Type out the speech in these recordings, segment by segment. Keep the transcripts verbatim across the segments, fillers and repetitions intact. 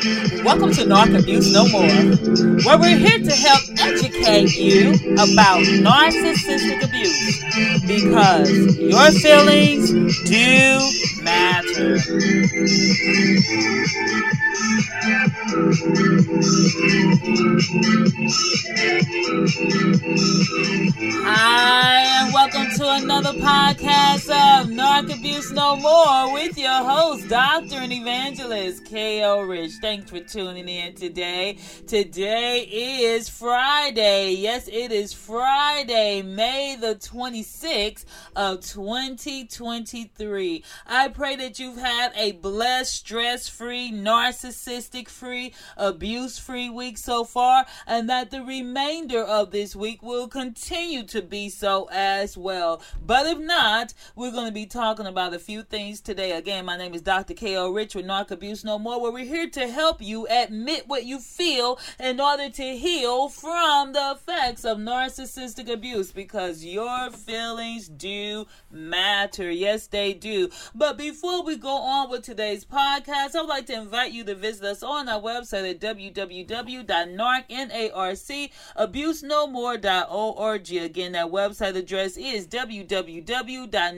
Welcome to Narc Abuse No More, where we're here to help educate you about narcissistic abuse because your feelings do matter. Hi, and welcome to another podcast of Narc Abuse No More with your host, Doctor and Evangelist K O Rich. Thanks for tuning in today. Today is Friday. Yes, it is Friday, May the twenty-sixth of twenty twenty-three. I pray that you've had a blessed, stress-free, narcissistic-free, abuse-free week so far, and that the remainder of this week will continue to be so as well. But if not, we're going to be talking about a few things today. Again, my name is Doctor K O Rich with Narc Abuse No More, where we're here to help you admit what you feel in order to heal from the effects of narcissistic abuse, because your feelings do matter. Yes, they do. But before we go on with today's podcast, I would like to invite you to visit us on our website at w w w dot narc abuse no more dot org. Again, that website address is w w w dot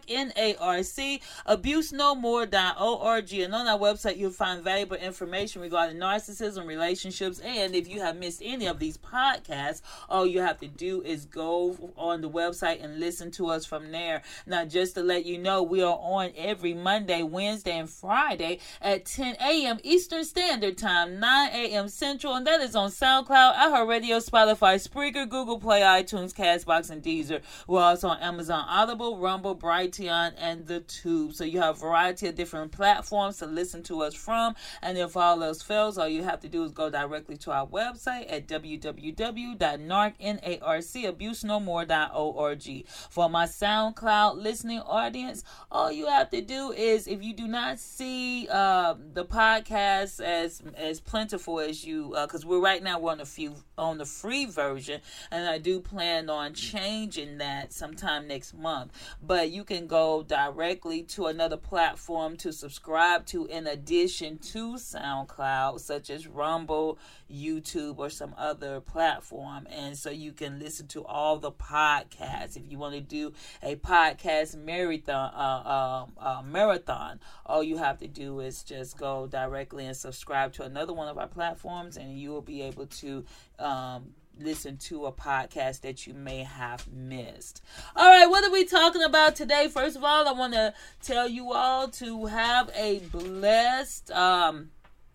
narc abuse no more dot org. And on our website, you'll find valuable information regarding narcissism, relationships, and if you have missed any of these podcasts, all you have to do is go on the website and listen to us from there. Now, just to let you know, we are on every Monday, Wednesday, and Friday at ten a.m. Eastern Standard Time, nine a.m. Central, and that is on SoundCloud, iHeartRadio, Spotify, Spreaker, Google Play, iTunes, Castbox, and Deezer. We're also on Amazon Audible, Rumble, Brighteon, and the Tube. So you have a variety of different platforms to listen to us from. And if all else fails, all you have to do is go directly to our website at w w w dot narc abuse no more dot org. For my SoundCloud listening audience, all you have to do is, if you do not see uh, the podcast as as plentiful as you, because uh, we're right now we're on a few on the free version, and I do plan on changing that sometime next month. But you can go directly to another platform to subscribe to in addition to SoundCloud, such as Rumble, YouTube, or some other platform. And so you can listen to all the podcasts. If you want to do a podcast marathon, uh, uh, uh, marathon, all you have to do is just go directly and subscribe to another one of our platforms, and you will be able to um, listen to a podcast that you may have missed. All right, what are we talking about today? First of all, I want to tell you all to have a blessed um,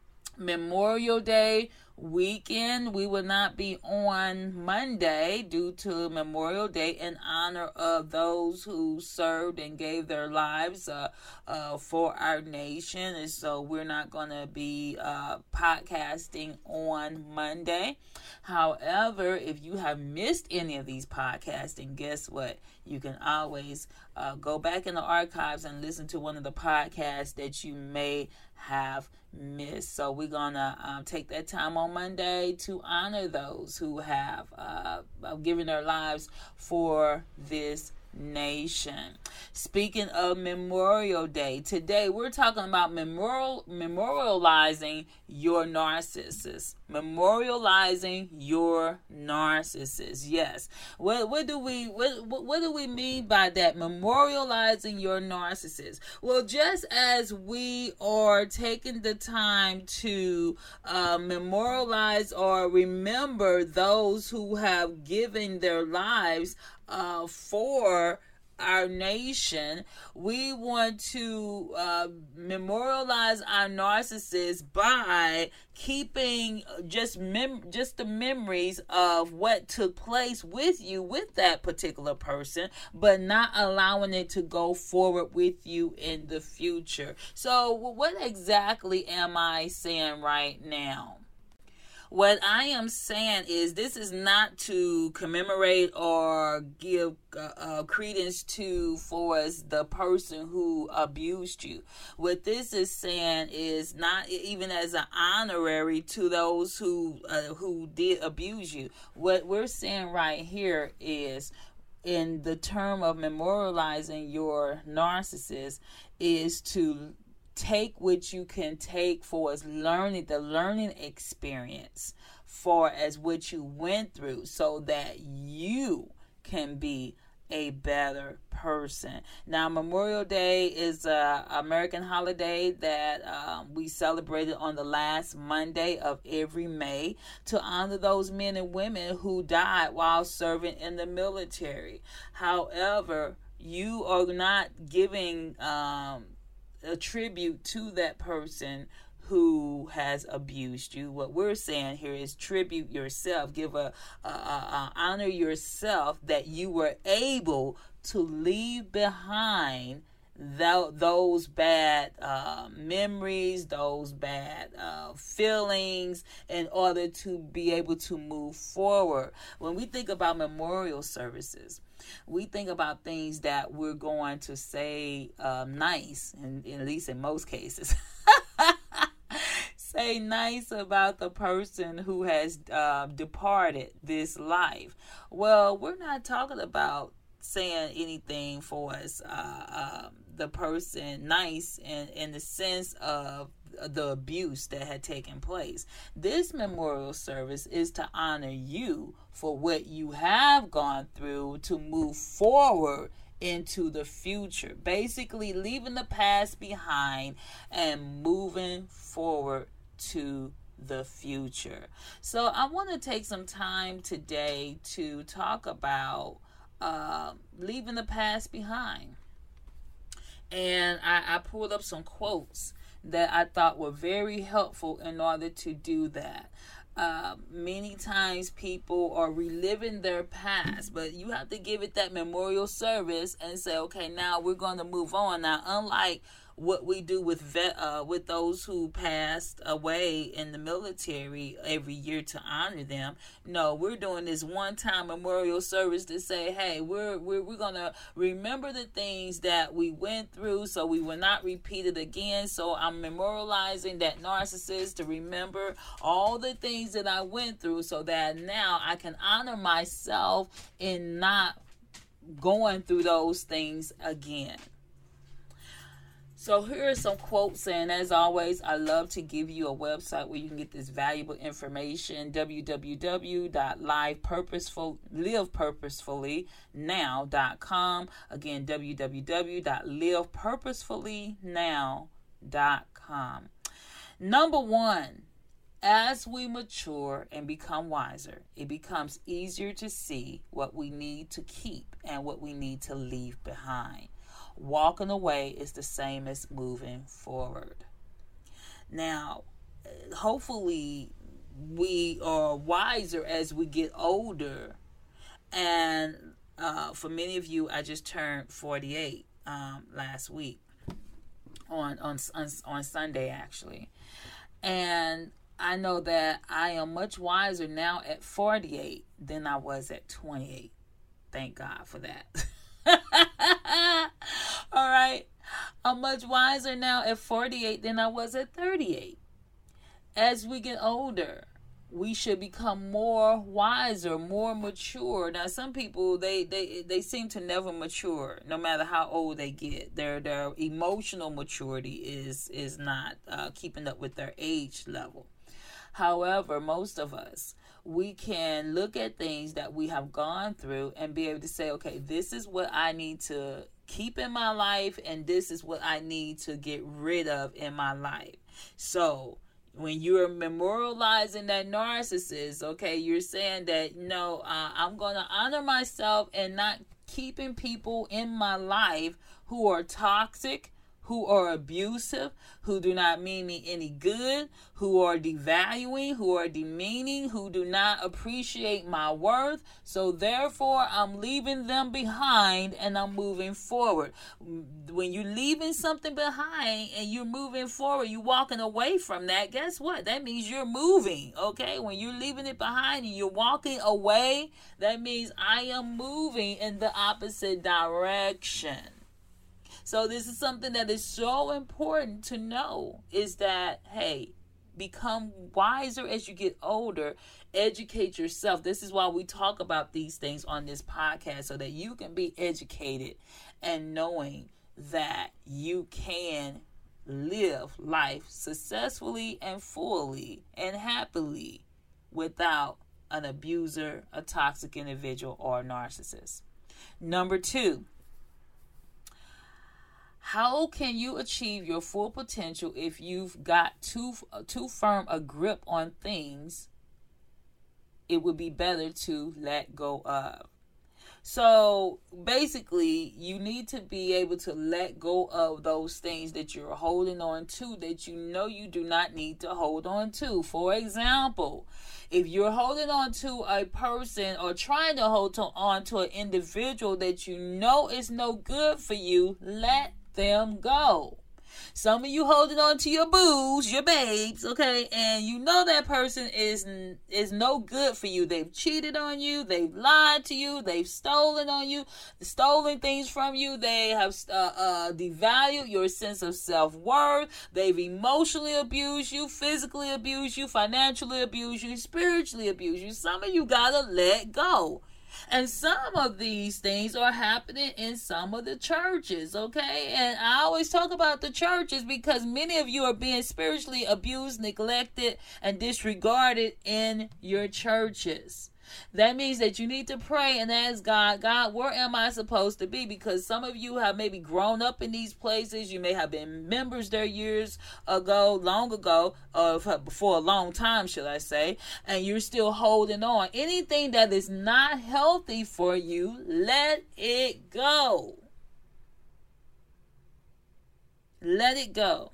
Memorial Day weekend. We will not be on Monday due to Memorial Day, in honor of those who served and gave their lives uh, uh, for our nation. And so we're not going to be uh, podcasting on Monday. However, if you have missed any of these podcasts, then guess what? You can always uh, go back in the archives and listen to one of the podcasts that you may have missed. So we're gonna um, take that time on Monday to honor those who have uh, given their lives for this nation. Speaking of Memorial Day, today we're talking about memorial memorializing your narcissist. Memorializing your narcissist. Yes. What what do we what what do we mean by that? Memorializing your narcissist. Well, just as we are taking the time to uh, memorialize or remember those who have given their lives uh, for our nation, we want to uh, memorialize our narcissists by keeping just mem- just the memories of what took place with you with that particular person, but not allowing it to go forward with you in the future. So what exactly am I saying right now? What I am saying is, this is not to commemorate or give uh, uh, credence to for us the person who abused you. What this is saying is not even as an honorary to those who uh, who did abuse you. What we're saying right here is, in the term of memorializing your narcissist, is to take what you can take for as learning, the learning experience, for as what you went through, so that you can be a better person. Now, Memorial Day is a American holiday that um, we celebrated on the last Monday of every May to honor those men and women who died while serving in the military. However, you are not giving um, a tribute to that person who has abused you. What we're saying here is tribute yourself. Give a, a, a, a honor yourself that you were able to leave behind th- those bad uh, memories, those bad uh, feelings, in order to be able to move forward. When we think about memorial services, we think about things that we're going to say uh, nice, and at least in most cases. Say nice about the person who has uh, departed this life. Well, we're not talking about saying anything for us, uh, um, the person nice in, in the sense of the abuse that had taken place. This memorial service is to honor you for what you have gone through to move forward into the future. Basically, leaving the past behind and moving forward to the future. So I want to take some time today to talk about uh, leaving the past behind. And I, I pulled up some quotes that I thought were very helpful in order to do that. Uh, many times people are reliving their past, but you have to give it that memorial service and say, okay, now we're going to move on. Now, unlike what we do with vet, uh, with those who passed away in the military every year to honor them. No, we're doing this one-time memorial service to say, hey, we're we're we're gonna remember the things that we went through, so we will not repeat it again. So I'm memorializing that narcissist to remember all the things that I went through, so that now I can honor myself in not going through those things again. So here are some quotes, and as always, I love to give you a website where you can get this valuable information, w w w dot live purposefully now dot com. Again, w w w dot live purposefully now dot com. Number one, as we mature and become wiser, it becomes easier to see what we need to keep and what we need to leave behind. Walking away is the same as moving forward. Now, hopefully we are wiser as we get older. And uh, for many of you, I just turned forty-eight um, last week on, on, on, on Sunday, actually. And I know that I am much wiser now at forty-eight than I was at twenty-eight. Thank God for that. All right. I'm much wiser now at forty-eight than I was at thirty-eight. As we get older, we should become more wiser, more mature. Now, some people, they they, they seem to never mature, no matter how old they get. Their their emotional maturity is, is not uh, keeping up with their age level. However, most of us, we can look at things that we have gone through and be able to say, okay, this is what I need to keep in my life, and this is what I need to get rid of in my life. So when you're memorializing that narcissist, okay, you're saying that, no, uh, I'm going to honor myself and not keeping people in my life who are toxic, who are abusive, who do not mean me any good, who are devaluing, who are demeaning, who do not appreciate my worth. So therefore, I'm leaving them behind and I'm moving forward. When you're leaving something behind and you're moving forward, you're walking away from that, guess what? That means you're moving, okay? When you're leaving it behind and you're walking away, that means I am moving in the opposite direction. So this is something that is so important to know, is that, hey, become wiser as you get older. Educate yourself. This is why we talk about these things on this podcast, so that you can be educated and knowing that you can live life successfully and fully and happily without an abuser, a toxic individual, or a narcissist. Number two, how can you achieve your full potential if you've got too too firm a grip on things? It would be better to let go of. So basically, you need to be able to let go of those things that you're holding on to that you know you do not need to hold on to. For example, if you're holding on to a person or trying to hold on to an individual that you know is no good for you, let them go. Some of you holding on to your boos, your babes, okay, and you know that person is is no good for you. They've cheated on you, they've lied to you, they've stolen on you, stolen things from you. They have uh, uh, devalued your sense of self-worth. They've emotionally abused you, physically abused you, financially abused you, spiritually abused you. Some of you gotta let go. And some of these things are happening in some of the churches, okay? And I always talk about the churches because many of you are being spiritually abused, neglected, and disregarded in your churches. That means that you need to pray and ask God, God, where am I supposed to be? Because some of you have maybe grown up in these places. You may have been members there years ago, long ago, or for a long time, should I say, and you're still holding on. Anything that is not healthy for you, let it go. Let it go.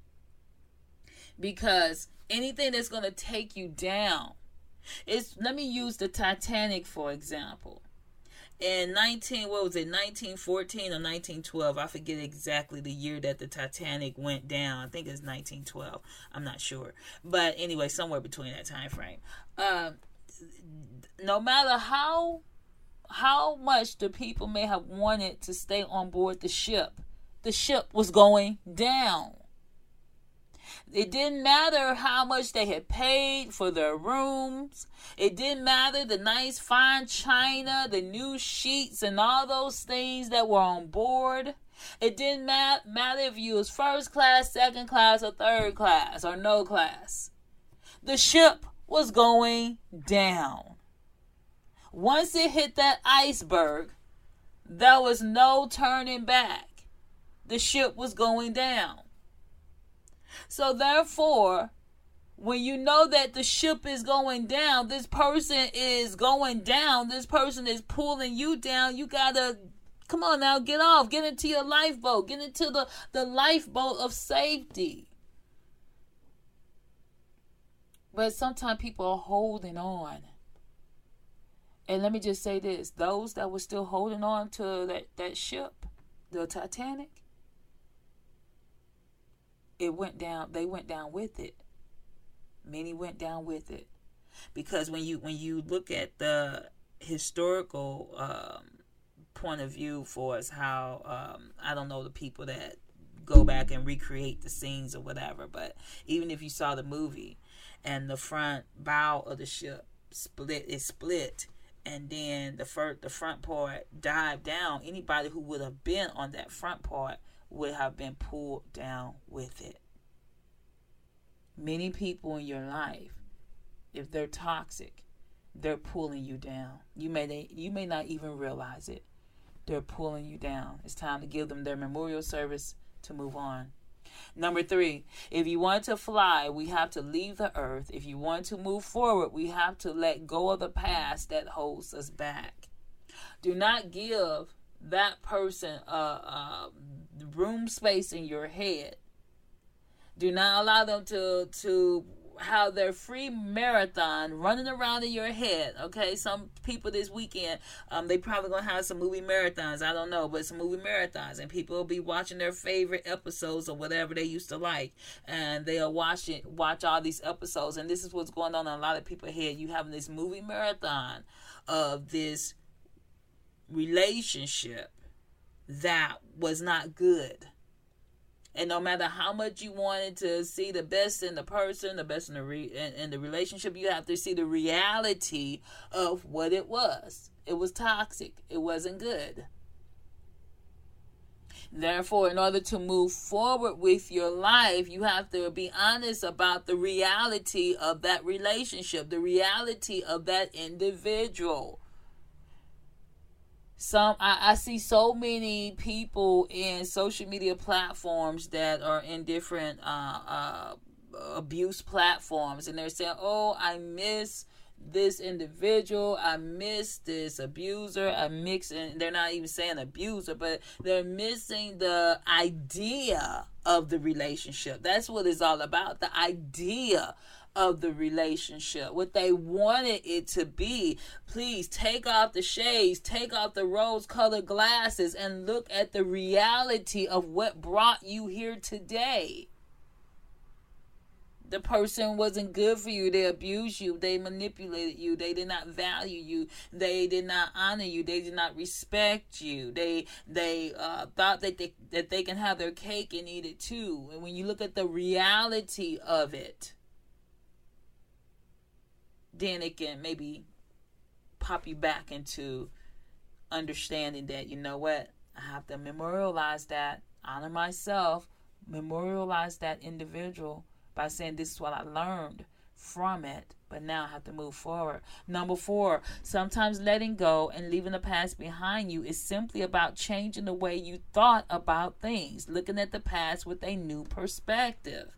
Because anything that's going to take you down, It's, let me use the Titanic for example. In nineteen, what was it, nineteen fourteen or nineteen twelve? I forget exactly the year that the Titanic went down. I think it's nineteen twelve. I'm not sure, but anyway, somewhere between that time frame. Um, no matter how how much the people may have wanted to stay on board the ship, the ship was going down. It didn't matter how much they had paid for their rooms. It didn't matter the nice fine china, the new sheets, and all those things that were on board. It didn't ma- matter if you was first class, second class, or third class, or no class. The ship was going down. Once it hit that iceberg, there was no turning back. The ship was going down. So therefore, when you know that the ship is going down, this person is going down, this person is pulling you down, you gotta, come on now, get off, get into your lifeboat, get into the, the lifeboat of safety. But sometimes people are holding on. And let me just say this, those that were still holding on to that, that ship, the Titanic, it went down, they went down with it. Many went down with it. Because when you when you look at the historical um, point of view for us, how, um, I don't know the people that go back and recreate the scenes or whatever, but even if you saw the movie and the front bow of the ship split, it split, and then the first, the front part dived down, anybody who would have been on that front part would have been pulled down with it. Many people in your life, if they're toxic, they're pulling you down. You may you may not even realize it. They're pulling you down. It's time to give them their memorial service to move on. Number three, if you want to fly, we have to leave the earth. If you want to move forward, we have to let go of the past that holds us back. Do not give that person a, a room space in your head. Do not allow them to to have their free marathon running around in your head. Okay, some people this weekend, um, they probably gonna have some movie marathons. I don't know, but some movie marathons, and people will be watching their favorite episodes or whatever they used to like, and they'll watch it, watch all these episodes. And this is what's going on in a lot of people's head. You having this movie marathon of this relationship that was not good. And no matter how much you wanted to see the best in the person, the best in the re- in, in the relationship, you have to see the reality of what it was. It was toxic. It wasn't good. Therefore, in order to move forward with your life, you have to be honest about the reality of that relationship, the reality of that individual. Some I, I see so many people in social media platforms that are in different uh, uh, abuse platforms, and they're saying, "Oh, I miss this individual, I miss this abuser, I mix," and they're not even saying abuser, but they're missing the idea of the relationship. That's what it's all about, the idea of the relationship, what they wanted it to be. Please take off the shades, take off the rose-colored glasses, and look at the reality of what brought you here today. The person wasn't good for you. They abused you. They manipulated you. They did not value you. They did not honor you. They did not respect you. They they uh, thought that they, that they can have their cake and eat it too. And when you look at the reality of it, then it can maybe pop you back into understanding that, you know what, I have to memorialize that, honor myself, memorialize that individual by saying this is what I learned from it, but now I have to move forward. Number four, sometimes letting go and leaving the past behind you is simply about changing the way you thought about things, looking at the past with a new perspective.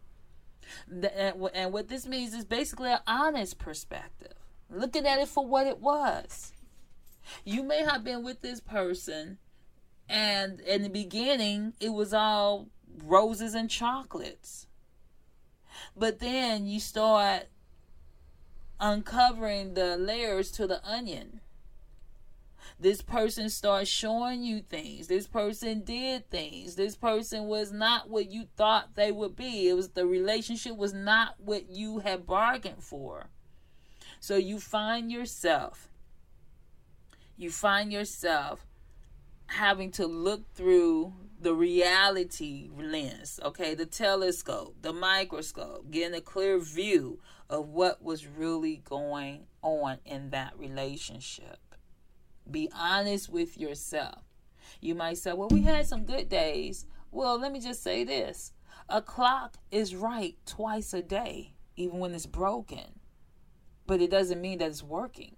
And what this means is basically an honest perspective, looking at it for what it was. You may have been with this person, and in the beginning, it was all roses and chocolates. But then you start uncovering the layers to the onion. This person starts showing you things. This person did things. This person was not what you thought they would be. It was the relationship was not what you had bargained for. So you find yourself, you find yourself having to look through the reality lens, okay, the telescope, the microscope, getting a clear view of what was really going on in that relationship. Be honest with yourself. You might say, well, we had some good days. Well, let me just say this. A clock is right twice a day, even when it's broken. But it doesn't mean that it's working.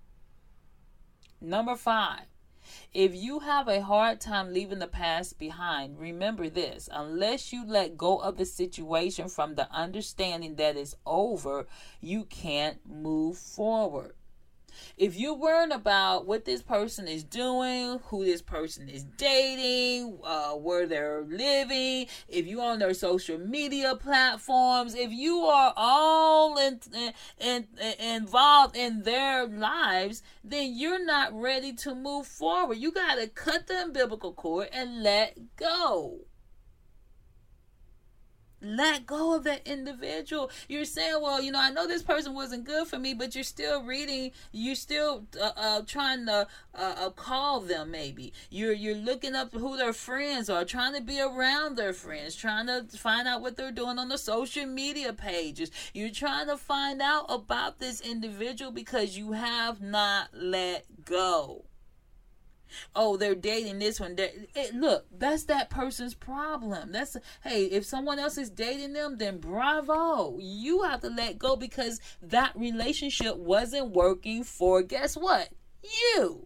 Number five. If you have a hard time leaving the past behind, remember this. Unless you let go of the situation from the understanding that it's over, you can't move forward. If you're worried about what this person is doing, who this person is dating, uh, where they're living, if you're on their social media platforms, if you are all in, in, in, involved in their lives, then you're not ready to move forward. You got to cut the umbilical cord and let go. Let go of that individual. You're saying, well, you know, I know this person wasn't good for me, but you're still reading. You're still uh, uh, trying to uh, uh, call them. Maybe you're you're looking up who their friends are, trying to be around their friends, trying to find out what they're doing on the social media pages. You're trying to find out about this individual because you have not let go. Oh, they're dating this one. It, look, that's that person's problem. That's, hey, if someone else is dating them, then bravo. You have to let go because that relationship wasn't working for, guess what? You.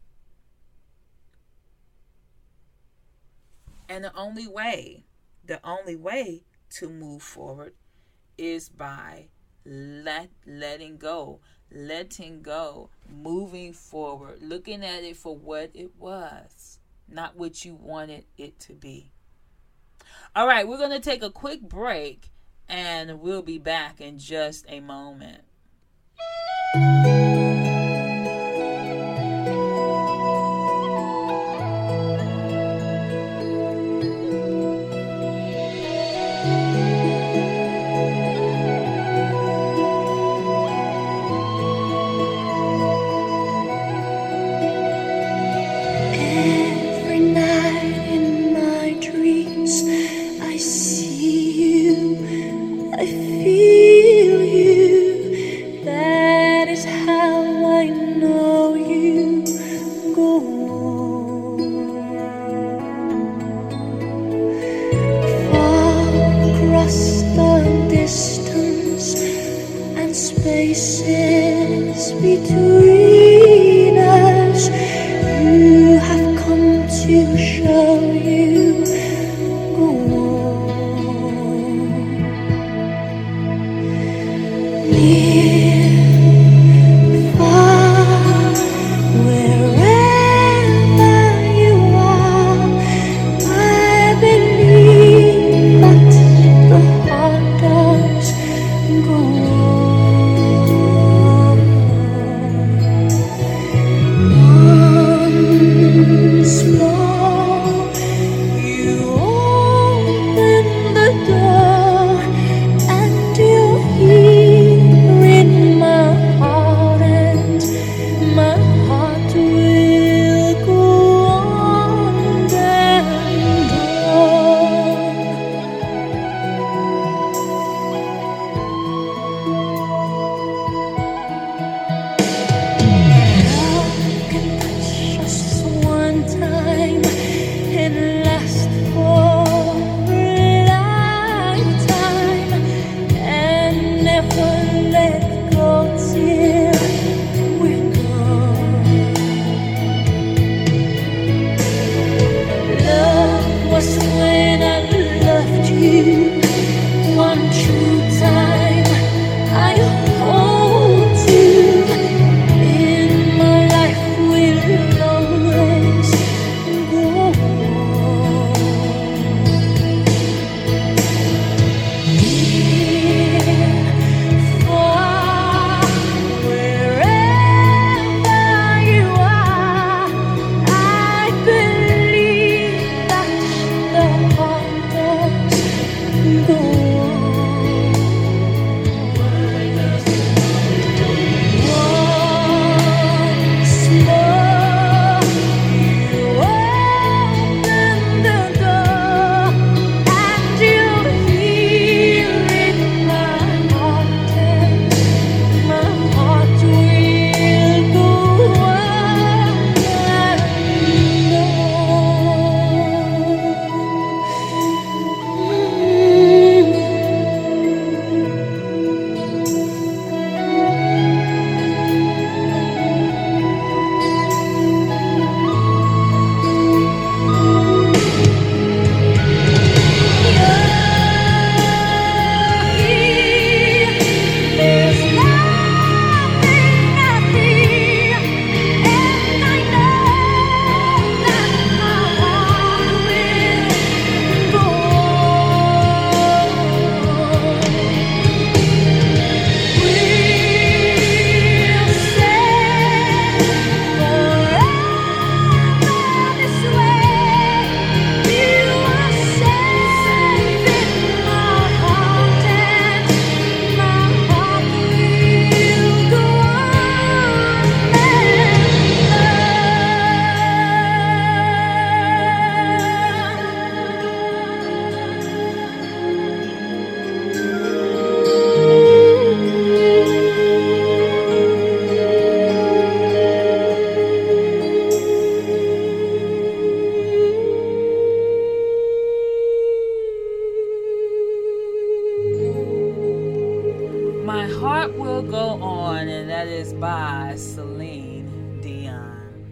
And the only way, the only way to move forward is by let letting go. Letting go, moving forward, looking at it for what it was, not what you wanted it to be. All right, we're going to take a quick break and we'll be back in just a moment. I feel you, that is how by Celine Dion.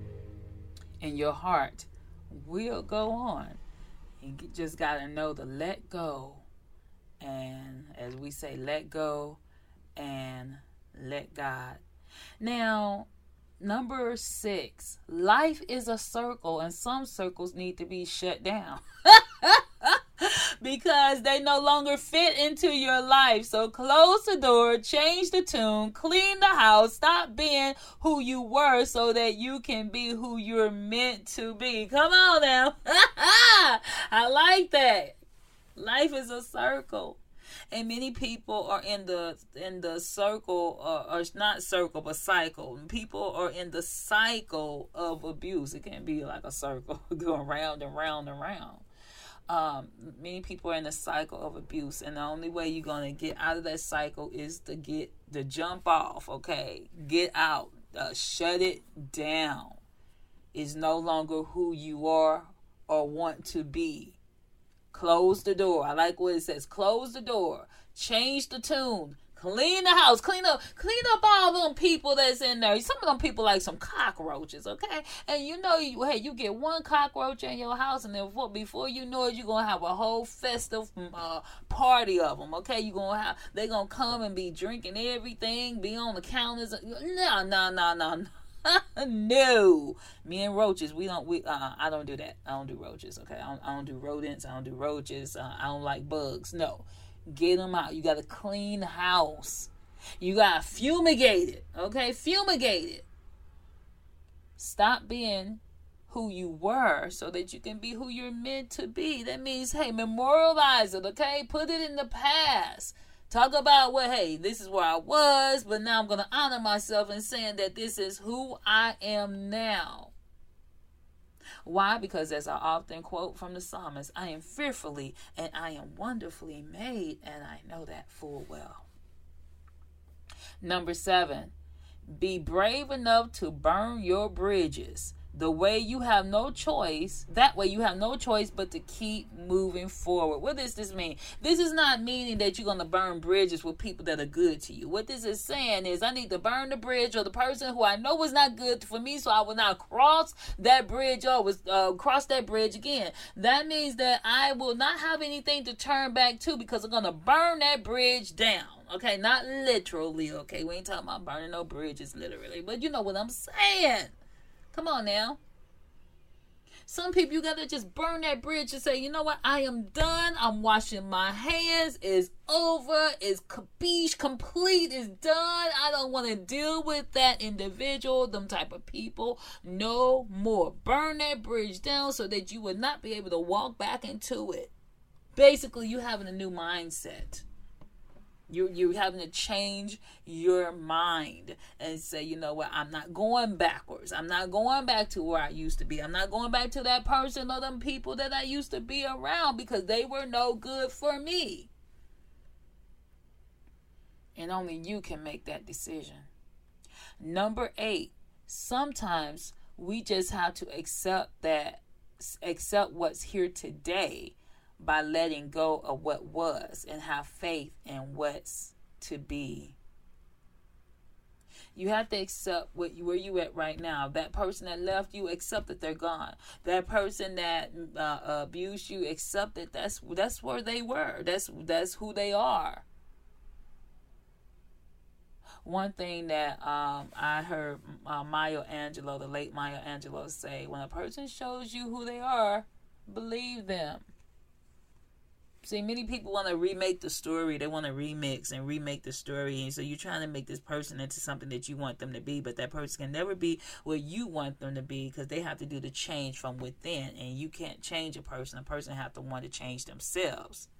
And your heart will go on. You just got to know to let go. And as we say, let go and let God. Now, number six, life is a circle, and some circles need to be shut down because they no longer fit into your life. So close the door, change the tune, clean the house, stop being who you were so that you can be who you're meant to be. Come on now. I like that. Life is a circle. And many people are in the in the circle, uh, or not circle, but cycle. People are in the cycle of abuse. It can be like a circle going round and round and round. Um, many people are in the cycle of abuse, and the only way you're gonna get out of that cycle is to get to jump off. Okay, get out, uh, shut it down. It's no longer who you are or want to be. Close the door. I like what it says. Close the door. Change the tune. Clean the house. Clean up. Clean up all them people that's in there. Some of them people like some cockroaches, okay? And you know, you, hey, you get one cockroach in your house, and then before, before you know it, you're gonna have a whole festive uh, party of them, okay? You gonna have they gonna come and be drinking everything, be on the counters. No, no, no, no, no. No, me and roaches, we don't. We uh, I don't do that. I don't do roaches. Okay, I don't, I don't do rodents. I don't do roaches. Uh, I don't like bugs. No, get them out. You got to clean the house. You got to fumigate it. Okay, fumigate it. Stop being who you were so that you can be who you're meant to be. That means, hey, memorialize it. Okay, put it in the past. Talk about, well, hey, this is where I was, but now I'm going to honor myself in saying that this is who I am now. Why? Because as I often quote from the psalmist, I am fearfully and I am wonderfully made, and I know that full well. Number seven, be brave enough to burn your bridges. The way you have no choice, that way you have no choice but to keep moving forward. What does this mean? This is not meaning that you're going to burn bridges with people that are good to you. What this is saying is I need to burn the bridge or the person who I know was not good for me, so I will not cross that bridge or was uh, cross that bridge again. That means that I will not have anything to turn back to because I'm going to burn that bridge down. Okay, not literally, okay? We ain't talking about burning no bridges literally, but you know what I'm saying. Come on now. Some people, you got to just burn that bridge and say, you know what? I am done. I'm washing my hands. It's over. It's capiche, complete. It's done. I don't want to deal with that individual, them type of people. No more. Burn that bridge down so that you would not be able to walk back into it. Basically, you having a new mindset. You're, you're having to change your mind and say, you know what, I'm not going backwards. I'm not going back to where I used to be. I'm not going back to that person or them people that I used to be around because they were no good for me. And only you can make that decision. Number eight, sometimes we just have to accept that, accept what's here today by letting go of what was and have faith in what's to be. You have to accept what you, where you at right now. That person that left you, accept that they're gone. That person that uh, abused you, accept that that's that's where they were. That's that's who they are. One thing that um, I heard uh, Maya Angelou, the late Maya Angelou, say: when a person shows you who they are, believe them. See, many people want to remake the story. They want to remix and remake the story. And so you're trying to make this person into something that you want them to be. But that person can never be where you want them to be because they have to do the change from within. And you can't change a person. A person has to want to change themselves.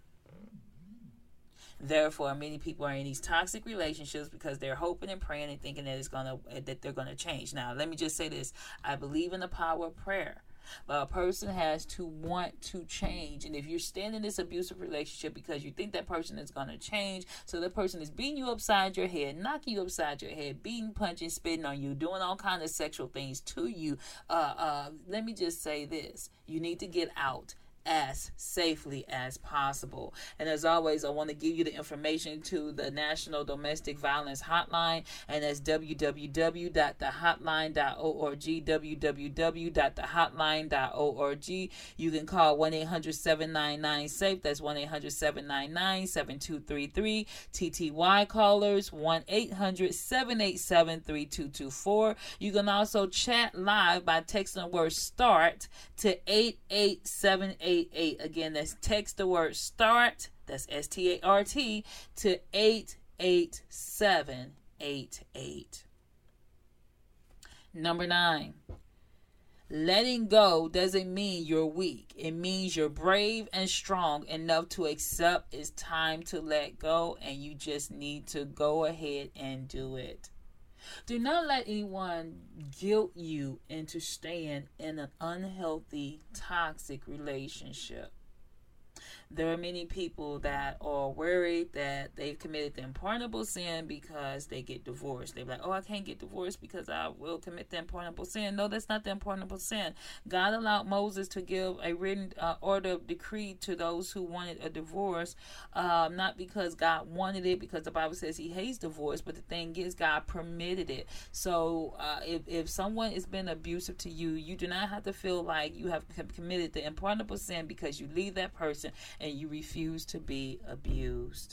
Therefore, many people are in these toxic relationships because they're hoping and praying and thinking that it's gonna that they're gonna change. Now, let me just say this: I believe in the power of prayer. But a person has to want to change. And if you're staying in this abusive relationship because you think that person is going to change, so the person is beating you upside your head, knocking you upside your head, beating, punching, spitting on you, doing all kinds of sexual things to you, uh, uh, let me just say this. You need to get out as safely as possible. And as always, I want to give you the information to the National Domestic Violence Hotline, and that's w w w dot the hotline dot org, w w w dot the hotline dot org. You can call one eight hundred seven nine nine SAFE. That's one eight hundred seven nine nine seven two three three. T T Y callers, one eight hundred seven eight seven three two two four. You can also chat live by texting the word START to eight eight seven eight eight. Again, that's text the word START, that's S T A R T, to eight eight seven eight eight. Number nine, letting go doesn't mean you're weak. It means you're brave and strong enough to accept it's time to let go, and you just need to go ahead and do it. Do not let anyone guilt you into staying in an unhealthy, toxic relationship. There are many people that are worried that they've committed the unpardonable sin because they get divorced. They're like, oh, I can't get divorced because I will commit the unpardonable sin. No, that's not the unpardonable sin. God allowed Moses to give a written uh, order of decree to those who wanted a divorce, uh, not because God wanted it, because the Bible says he hates divorce, but the thing is God permitted it. So uh, if, if someone has been abusive to you, you do not have to feel like you have committed the unpardonable sin because you leave that person and you refuse to be abused.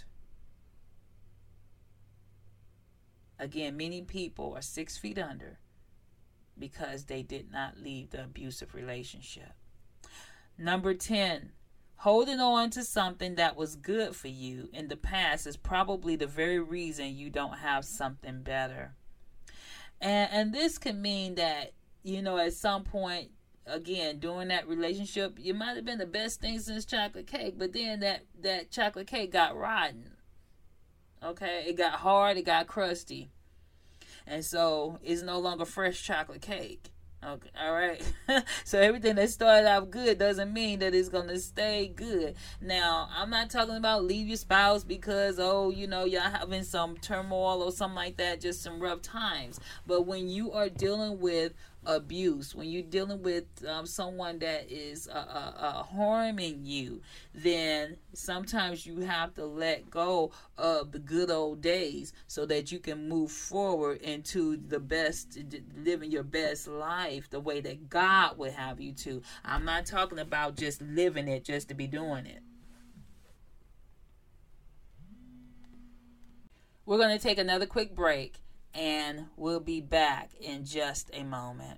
Again, many people are six feet under because they did not leave the abusive relationship. Number ten, holding on to something that was good for you in the past is probably the very reason you don't have something better. And, and this can mean that, you know, at some point, again, during that relationship, it might have been the best thing since chocolate cake, but then that, that chocolate cake got rotten. Okay? It got hard, it got crusty. And so it's no longer fresh chocolate cake. Okay, all right. So everything that started out good doesn't mean that it's going to stay good. Now, I'm not talking about leave your spouse because, oh, you know, y'all having some turmoil or something like that, just some rough times. But when you are dealing with abuse, when you're dealing with um, someone that is uh, uh, uh, harming you, then sometimes you have to let go of the good old days so that you can move forward into the best, living your best life the way that God would have you to. I'm not talking about just living it just to be doing it. We're going to take another quick break, and we'll be back in just a moment.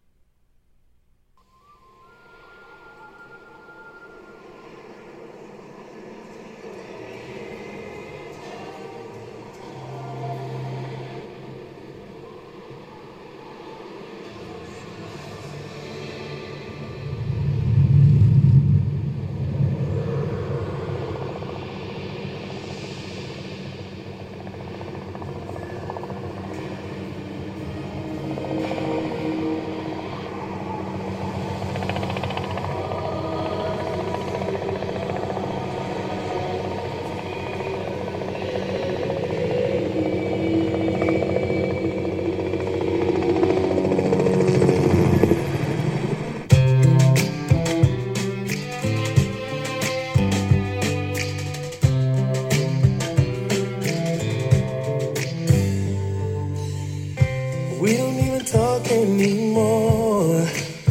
We don't even talk anymore,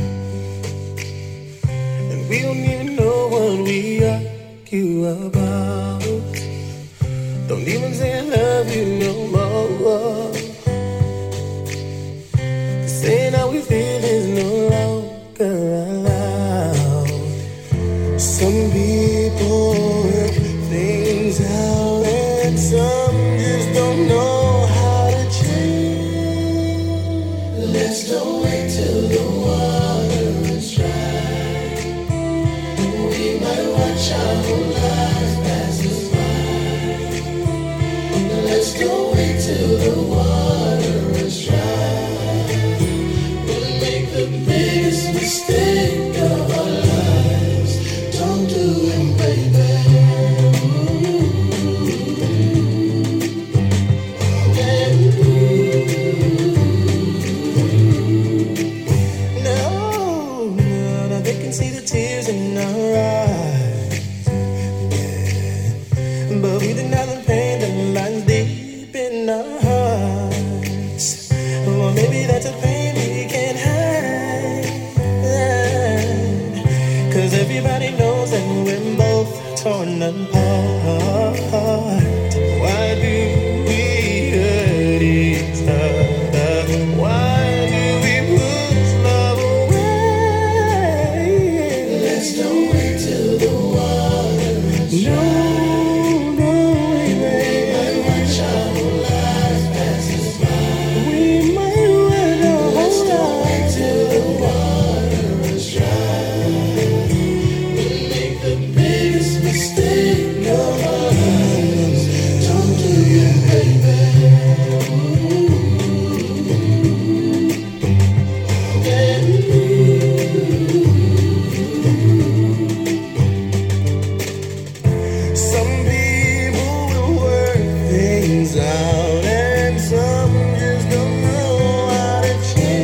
and we don't even know what we argue about. Don't even say I love you no more, 'cause saying how we feel is no longer allowed. Some people work things out, and some just don't know how to change. Let's don't wait till the water runs dry. We might watch our whole lives pass us by. Let's don't wait till the water runs dry. We'll make the biggest mistake of our lives. Don't do it, baby. See the tears in our eyes, yeah. But we deny the pain that lies deep in our hearts. Or maybe that's a pain we can't hide, 'cause everybody knows that we're both torn apart. Why do we hurt each other? Why do we push love away? Let's don't wait till the water runs dry. No, no, baby. We might watch our whole lives pass us by. We might wait our whole Let's don't wait till the water runs dry. We'll make the biggest mistake of our lives. Don't do it, baby. Some people will work things out, and some just don't know how to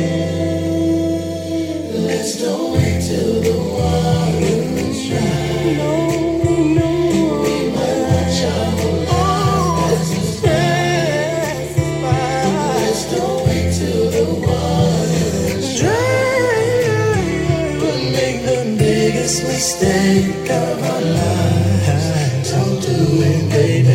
change. Let's don't wait till the water runs dry. No, no. We might watch our whole lives pass us by. Let's don't wait till the water runs dry. We'll make the biggest mistake of our lives. Don't do it, baby.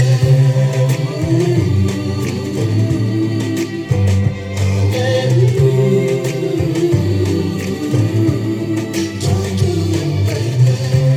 Don't do it, baby.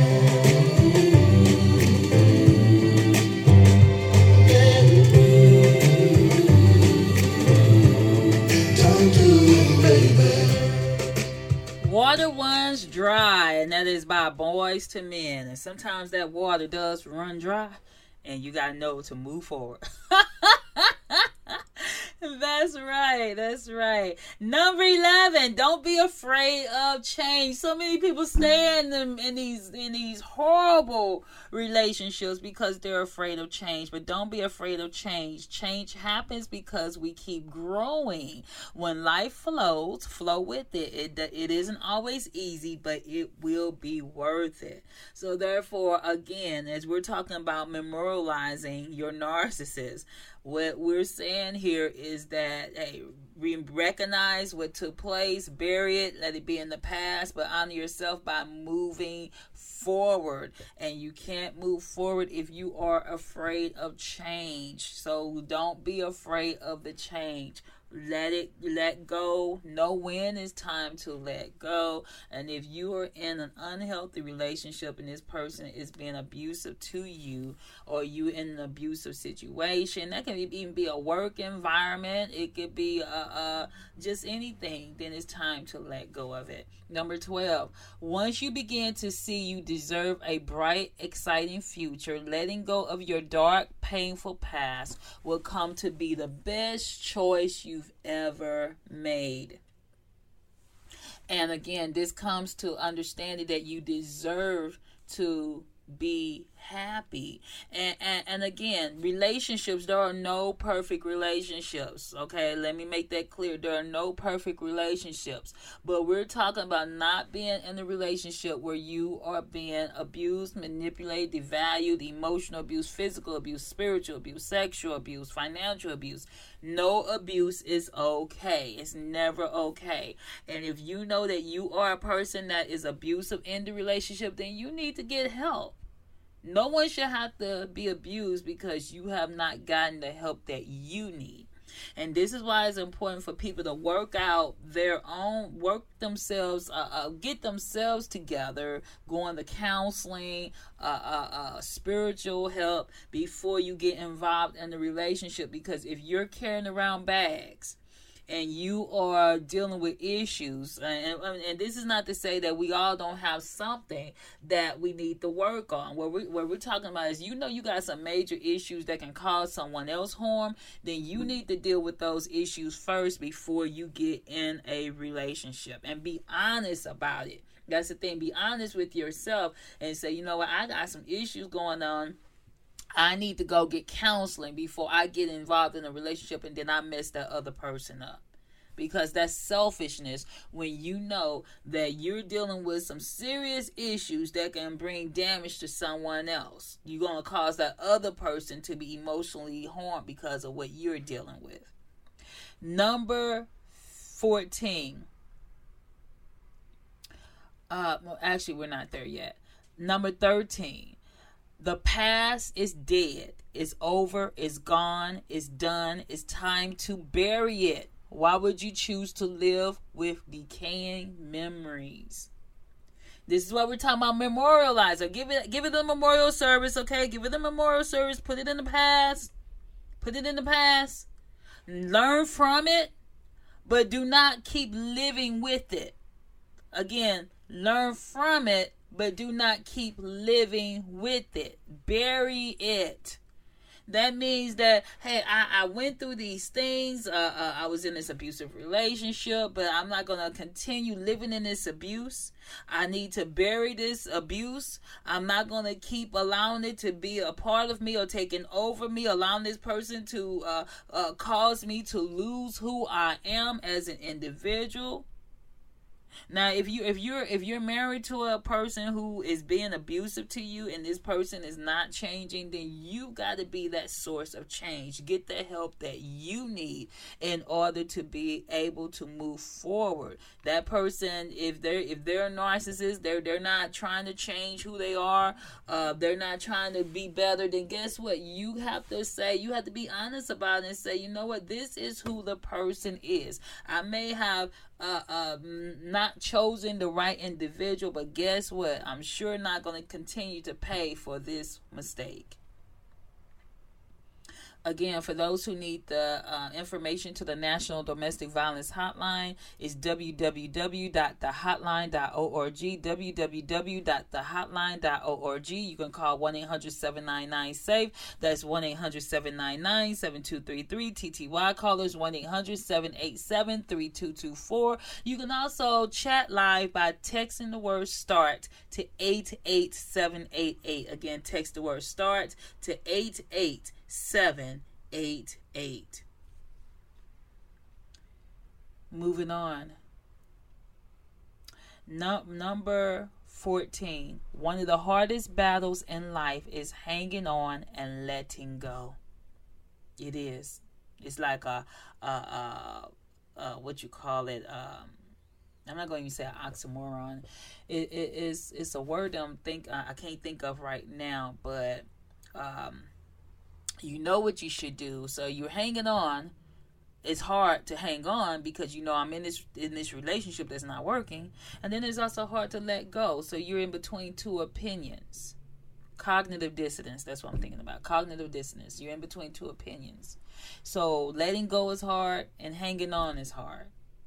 Don't do it, baby. Water Runs Dry, and that is by Boys to Men. And sometimes that water does run dry, and you got to know to move forward. That's right. That's right. Number eleven. Don't be afraid of change. So many people stay in them in these in these horrible relationships because they're afraid of change. But don't be afraid of change. Change happens because we keep growing. When life flows, flow with it. It it isn't always easy, but it will be worth it. So therefore, again, as we're talking about memorializing your narcissist, what we're saying here is that, hey, we recognize what took place, bury it, let it be in the past, but honor yourself by moving forward. And you can't move forward if you are afraid of change. So don't be afraid of the change. Let it let go. Know when it's time to let go. And if you are in an unhealthy relationship and this person is being abusive to you, or you in an abusive situation, that can even be a work environment, it could be uh, uh, just anything, then it's time to let go of it. Number twelve, once you begin to see you deserve a bright, exciting future, letting go of your dark, painful past will come to be the best choice you've ever made. And again, this comes to understanding that you deserve to be happy. And, and and again, relationships, there are no perfect relationships. Okay, let me make that clear. There are no perfect relationships. But we're talking about not being in a relationship where you are being abused, manipulated, devalued, emotional abuse, physical abuse, spiritual abuse, sexual abuse, financial abuse. No abuse is okay. It's never okay. And if you know that you are a person that is abusive in the relationship, then you need to get help. No one should have to be abused because you have not gotten the help that you need. And this is why it's important for people to work out their own, work themselves, uh, uh, get themselves together, go into counseling, uh, uh, uh, spiritual help before you get involved in the relationship. Because if you're carrying around bags, and you are dealing with issues, and, and this is not to say that we all don't have something that we need to work on. What, we, what we're talking about is, you know, you got some major issues that can cause someone else harm, then you need to deal with those issues first before you get in a relationship. And be honest about it. That's the thing. Be honest with yourself and say, you know what, I got some issues going on. I need to go get counseling before I get involved in a relationship and then I mess that other person up. Because that's selfishness when you know that you're dealing with some serious issues that can bring damage to someone else. You're going to cause that other person to be emotionally harmed because of what you're dealing with. Number fourteen. Uh, well, actually, we're not there yet. Number thirteen. The past is dead. It's over. It's gone. It's done. It's time to bury it. Why would you choose to live with decaying memories? This is what we're talking about. Memorialize it. Give it, give it a memorial service, okay? Give it a memorial service. Put it in the past. Put it in the past. Learn from it, but do not keep living with it. Again, learn from it, but do not keep living with it. Bury it. That means that, hey, I, I went through these things. Uh, uh, I was in this abusive relationship, but I'm not going to continue living in this abuse. I need to bury this abuse. I'm not going to keep allowing it to be a part of me or taking over me, allowing this person to uh, uh, cause me to lose who I am as an individual. Now, if you if you're if you're married to a person who is being abusive to you and this person is not changing, then you got to be that source of change. Get the help that you need in order to be able to move forward. That person, if they're if they're a narcissist, they're they're not trying to change who they are. Uh, they're not trying to be better. Then guess what? You have to say, you have to be honest about it and say, you know what? This is who the person is. I may have Uh, uh, not chosen the right individual, but guess what? I'm sure not going to continue to pay for this mistake. Again, for those who need the uh, information to the National Domestic Violence Hotline, it's w w w dot the hotline dot org, w w w dot the hotline dot org. You can call one eight hundred seven nine nine SAFE. That's one eight hundred seven nine nine seven two three three. T T Y callers one eight hundred seven eight seven three two two four. You can also chat live by texting the word START to eight eight seven eight eight. Again, text the word START to eight eight seven eight eight. Moving on. No, number fourteen. One of the hardest battles in life is hanging on and letting go. It is. It's like a, a, a, a what you call it. Um, I'm not going to even say an oxymoron. It, it is. It's a word I'm think I can't think of right now, but um, you know what you should do. So you're hanging on. It's hard to hang on because you know I'm in this in this relationship that's not working, and then it's also hard to let go. So you're in between two opinions. Cognitive dissonance. That's what I'm thinking about. Cognitive dissonance. You're in between two opinions. So letting go is hard, and hanging on is hard.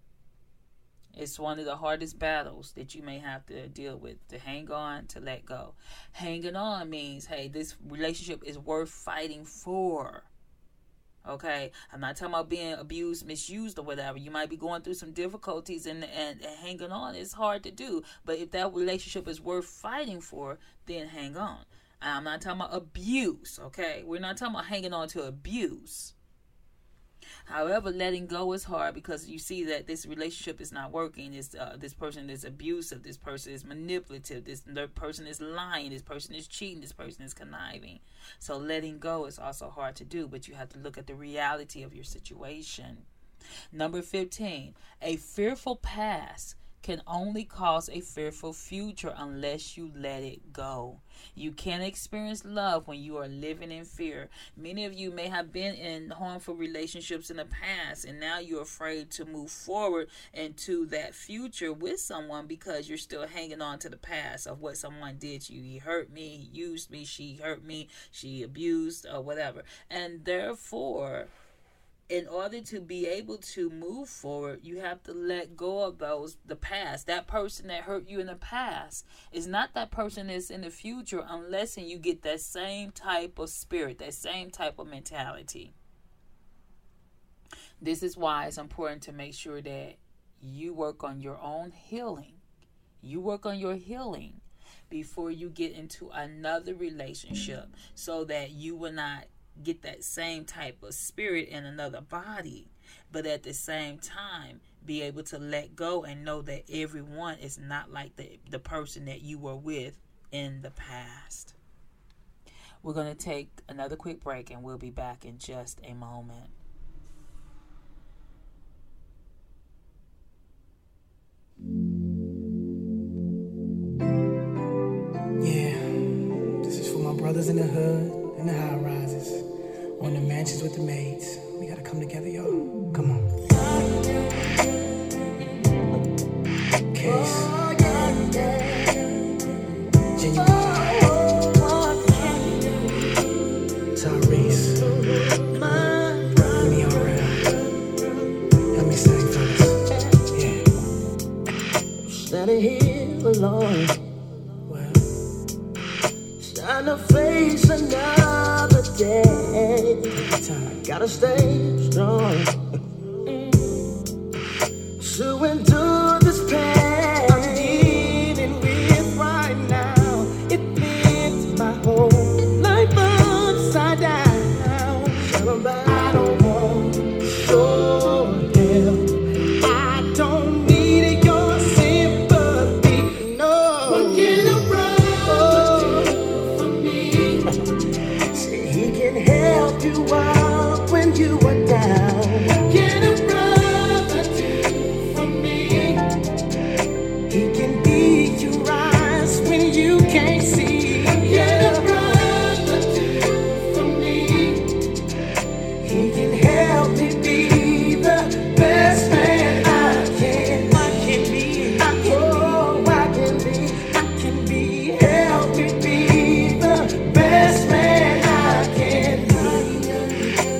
It's one of the hardest battles that you may have to deal with, to hang on, to let go. Hanging on means, hey, this relationship is worth fighting for. Okay? I'm not talking about being abused, misused, or whatever. You might be going through some difficulties, and, and, and hanging on is hard to do. But if that relationship is worth fighting for, then hang on. I'm not talking about abuse, okay? We're not talking about hanging on to abuse. However, letting go is hard because you see that this relationship is not working. This, uh, this person is abusive. This person is manipulative. This person is lying. This person is cheating. This person is conniving. So letting go is also hard to do, but you have to look at the reality of your situation. Number fifteen, a fearful past can only cause a fearful future unless you let it go. You can't experience love when you are living in fear. Many of you may have been in harmful relationships in the past, and now you're afraid to move forward into that future with someone because you're still hanging on to the past of what someone did to you. He hurt me, he used me, she hurt me, she abused, or whatever. And therefore, in order to be able to move forward, you have to let go of those, the past. That person that hurt you in the past is not that person that's in the future unless and you get that same type of spirit, that same type of mentality. This is why it's important to make sure that you work on your own healing. You work on your healing before you get into another relationship so that you will not get that same type of spirit in another body, but at the same time be able to let go and know that everyone is not like the, the person that you were with in the past. We're going to take another quick break and we'll be back in just a moment. Yeah, this is for my brothers in the hood and the high rises, on the mansions with the maids. We gotta come together, y'all. Come on. Case. Genuine. Tyrese. Me around. Help me sing, fellas. Yeah. Standing here alone, Well, trying to face another day. every time. Gotta stay strong to endure this pain I'm dealing with right now. It flips my whole life upside down. Tell 'em I don't want your help. I don't need your sympathy. No. What can a brother do for me? Say he can help you up when you are down. What can a brother do for me? He can be your eyes when you can't see. What can a brother do for me? He can help me be the best man I can. I can be. I can oh, I can be. I can be. Help me be the best man I can be.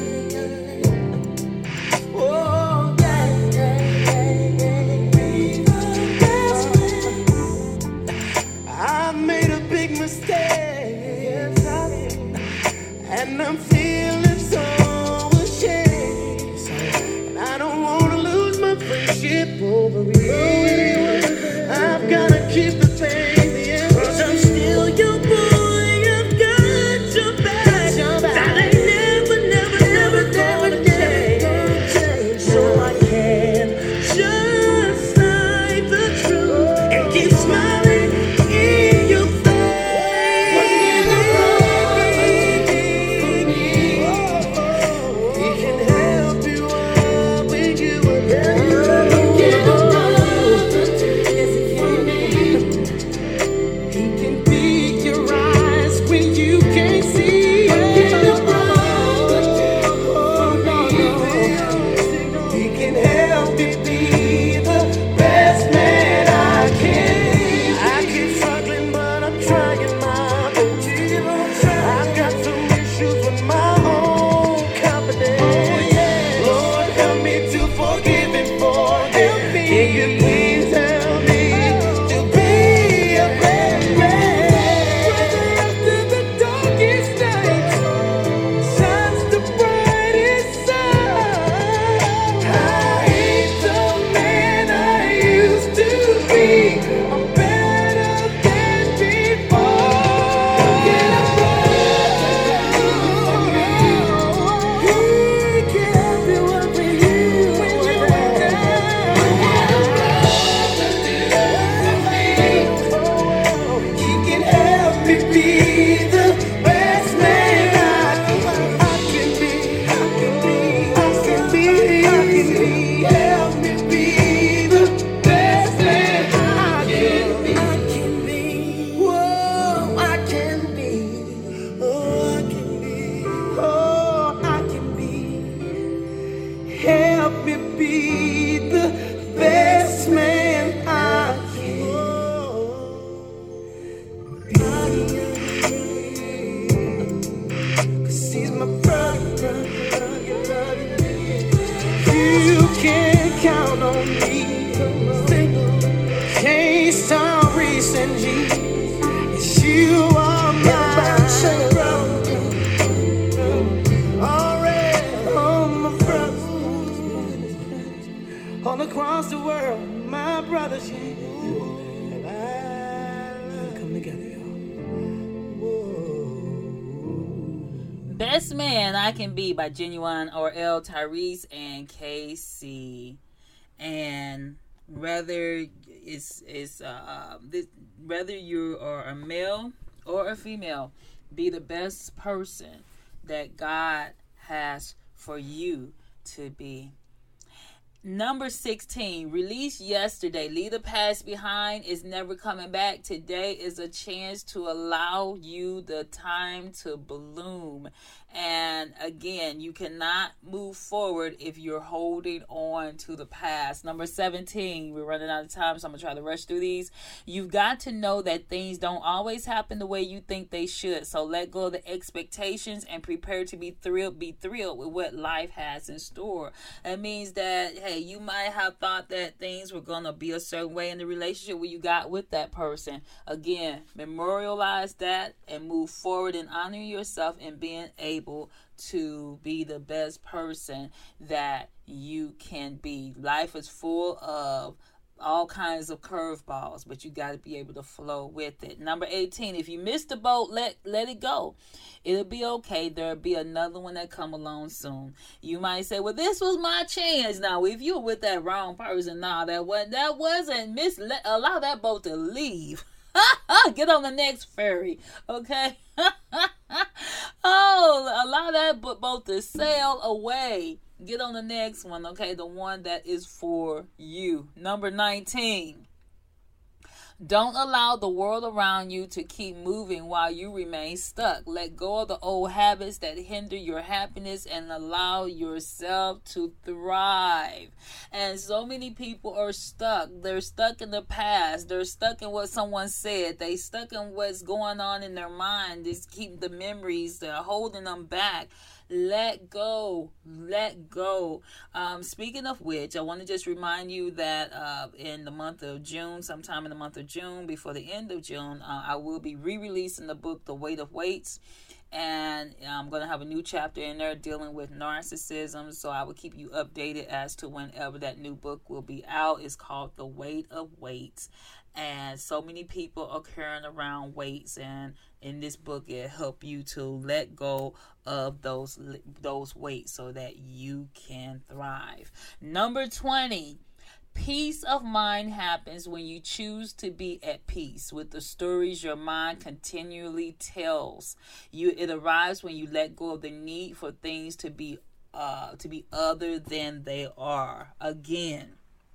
be the best man I can be. 'Cause he's my brother. You can count on me. K-Star, Reese, and G. You are my brother. All my brothers all across the world, my brothers, yeah. And I come together, y'all. Best Man I Can Be by Genuine or L. Tyrese and K C. And whether it's, it's uh, this, whether you are a male or a female, be the best person that God has for you to be. Number sixteen, released yesterday. Leave the past behind. Is never coming back. Today is a chance to allow you the time to bloom. And again, you cannot move forward if you're holding on to the past. Number seventeen, we're running out of time, so I'm going to try to rush through these. You've got to know that things don't always happen the way you think they should. So let go of the expectations and prepare to be thrilled, be thrilled with what life has in store. That means that, hey, you might have thought that things were going to be a certain way in the relationship where you got with that person. Again, memorialize that and move forward and honor yourself and being able to be the best person that you can be. Life is full of all kinds of curveballs, but you got to be able to flow with it. Number eighteen, if you missed the boat, let let it go. It'll be okay. There'll be another one that come along soon. You might say, well, this was my chance. Now, if you were with that wrong person, nah, that wasn't, that wasn't miss. Let, allow that boat to leave. Get on the next ferry, okay? Oh, allow that boat to sail away. Get on the next one, okay? The one that is for you. Number nineteen. Don't allow the world around you to keep moving while you remain stuck. Let go of the old habits that hinder your happiness and allow yourself to thrive. And so many people are stuck. They're stuck in the past. They're stuck in what someone said. They stuck in what's going on in their mind. Just keep the memories. They're holding them back. Let go. Let go. Um, speaking of which, I want to just remind you that uh, in the month of June, sometime in the month of June, before the end of June, uh, I will be re-releasing the book, The Weight of Weights. And I'm going to have a new chapter in there dealing with narcissism. So I will keep you updated as to whenever that new book will be out. It's called The Weight of Weights. And so many people are carrying around weights, and in this book it help you to let go of those those weights so that you can thrive. Number twenty. Peace of mind happens when you choose to be at peace with the stories your mind continually tells you. It arrives when you let go of the need for things to be uh to be other than they are. Again,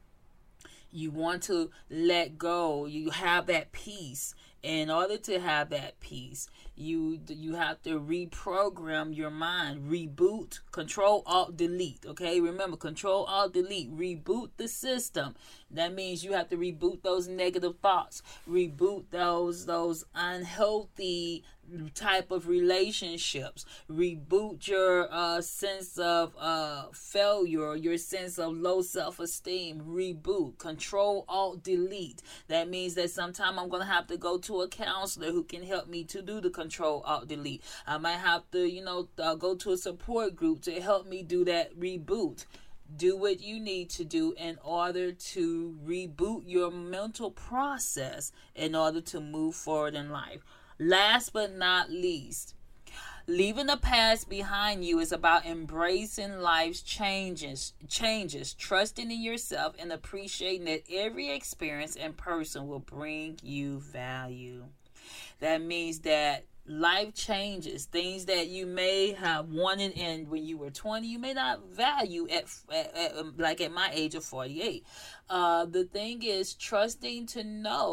you want to let go. You have that peace. In order to have that peace, you you have to reprogram your mind, reboot, control, alt, delete. Okay, remember, control, alt, delete, reboot the system. That means you have to reboot those negative thoughts, reboot those those unhealthy type of relationships, reboot your uh, sense of uh, failure, your sense of low self-esteem, reboot, control, alt, delete. That means that sometime I'm going to have to go to a counselor who can help me to do the control, alt, delete. I might have to, you know, uh, go to a support group to help me do that reboot. Do what you need to do in order to reboot your mental process in order to move forward in life. Last but not least, leaving the past behind you is about embracing life's changes, changes, trusting in yourself, and appreciating that every experience and person will bring you value. That means that life changes. Things that you may have wanted in when you were twenty, you may not value at, at, at like at my age of forty-eight. Uh, the thing is trusting to know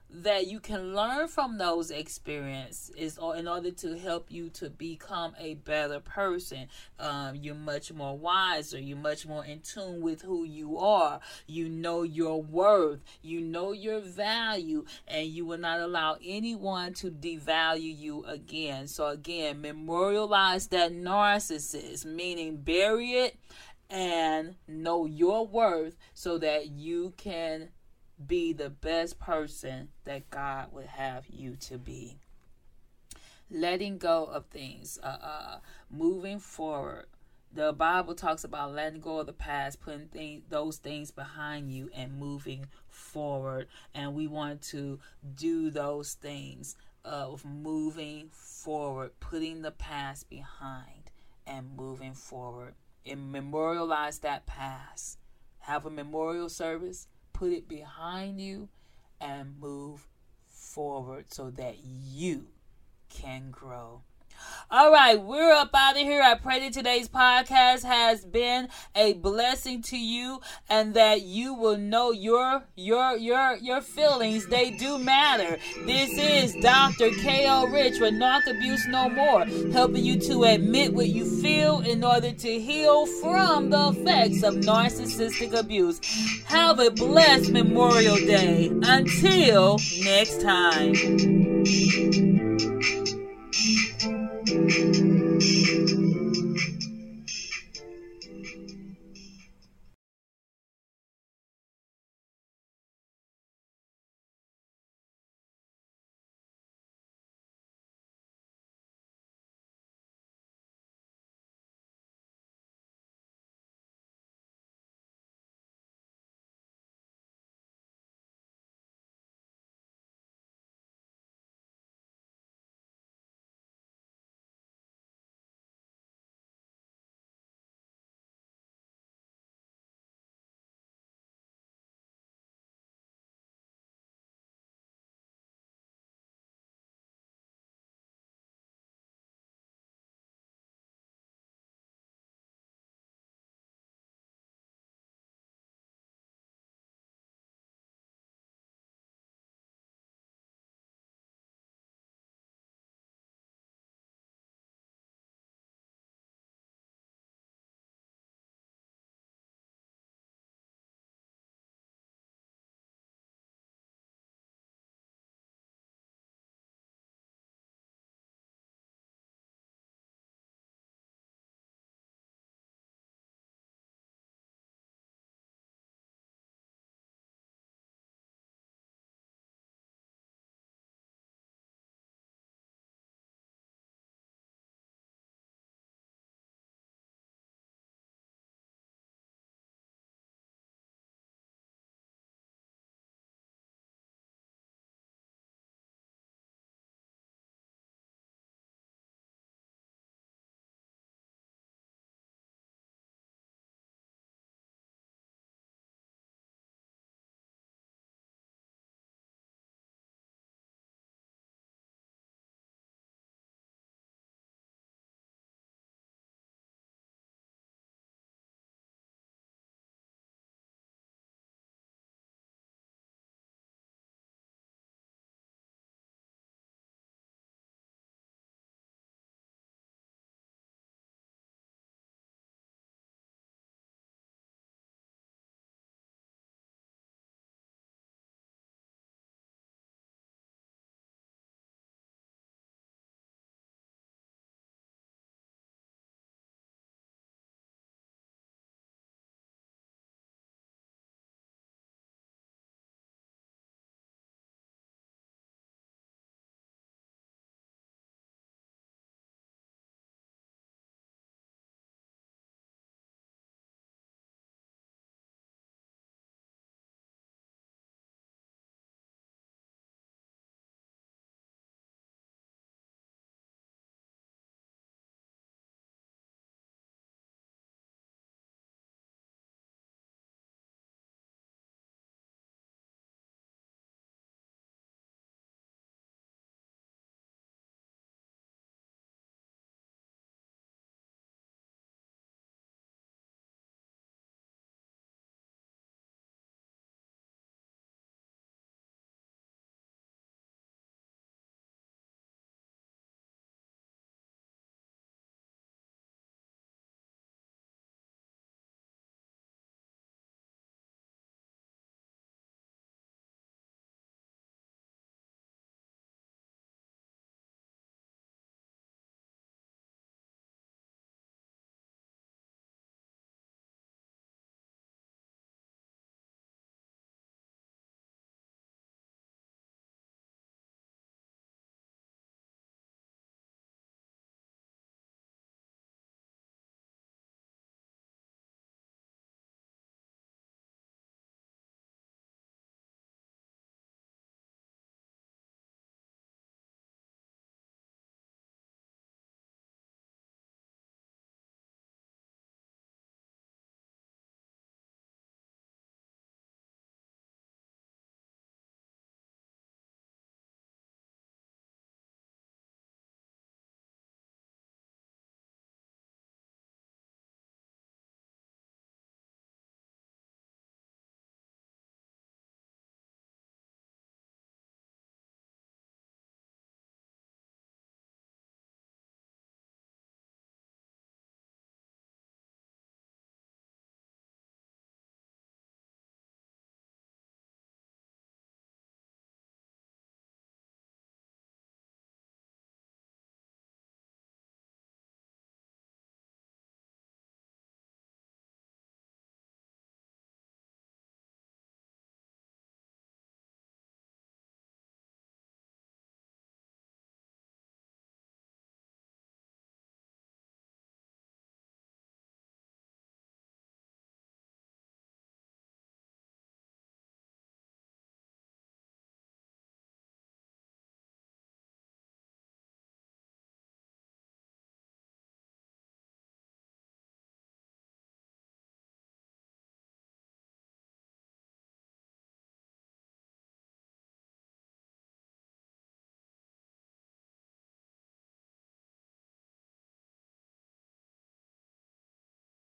that you can learn from those experiences in order to help you to become a better person. Um, you're much more wiser. You're much more in tune with who you are. You know your worth. You know your value. And you will not allow anyone to devalue you again. So again, memorialize that narcissist, meaning bury it and know your worth so that you can be the best person that God would have you to be. Letting go of things, uh, uh, moving forward. The Bible talks about letting go of the past, putting things, those things behind you and moving forward. And we want to do those things of moving forward, putting the past behind and moving forward. And memorialize that past. Have a memorial service. Put it behind you and move forward so that you can grow. All right, we're up out of here. I pray that today's podcast has been a blessing to you and that you will know your your your your feelings. They do matter. This is Doctor K O Rich with Narc Abuse No More, helping you to admit what you feel in order to heal from the effects of narcissistic abuse. Have a blessed Memorial Day. Until next time. Thank you.